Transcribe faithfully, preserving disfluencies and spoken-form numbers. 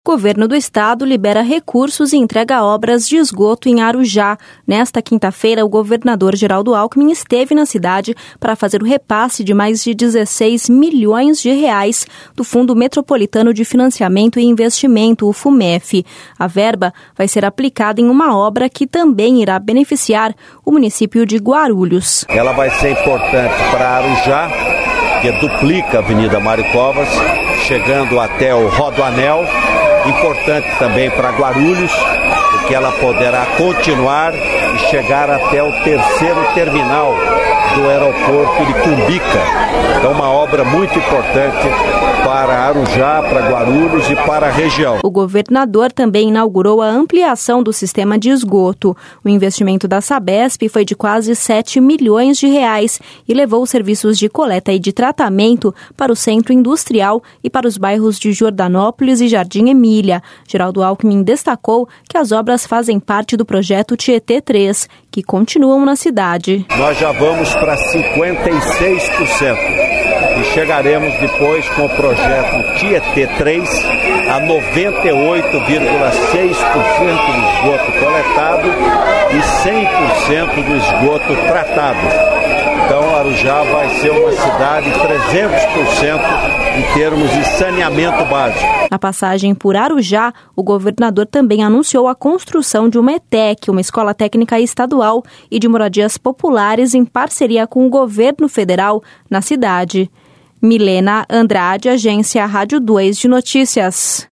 Governo do Estado libera recursos e entrega obras de esgoto em Arujá. Nesta quinta-feira, o governador Geraldo Alckmin esteve na cidade para fazer o repasse de mais de dezesseis milhões de reais do Fundo Metropolitano de Financiamento e Investimento, o FUMEF. A verba vai ser aplicada em uma obra que também irá beneficiar o município de Guarulhos. Ela vai ser importante para Arujá, que duplica a Avenida Mário Covas, chegando até o Rodoanel. Importante também para Guarulhos, porque ela poderá continuar e chegar até o terceiro terminal do aeroporto de Cumbica. Então, uma obra muito importante para Arujá, para Guarulhos e para a região. O governador também inaugurou a ampliação do sistema de esgoto. O investimento da Sabesp foi de quase sete milhões de reais e levou os serviços de coleta e de tratamento para o centro industrial e para os bairros de Jordanópolis e Jardim Emília. Geraldo Alckmin destacou que as obras fazem parte do projeto Tietê três, que continuam na cidade. Nós já vamos para cinquenta e seis por cento e chegaremos depois com o projeto Tietê três a noventa e oito vírgula seis por cento do esgoto coletado e cem por cento do esgoto tratado. Então, Arujá vai ser uma cidade trezentos por cento em termos de saneamento básico. Na passagem por Arujá, o governador também anunciou a construção de uma E T E C, uma escola técnica estadual e de moradias populares em parceria com o governo federal na cidade. Milena Andrade, Agência Rádio dois de Notícias.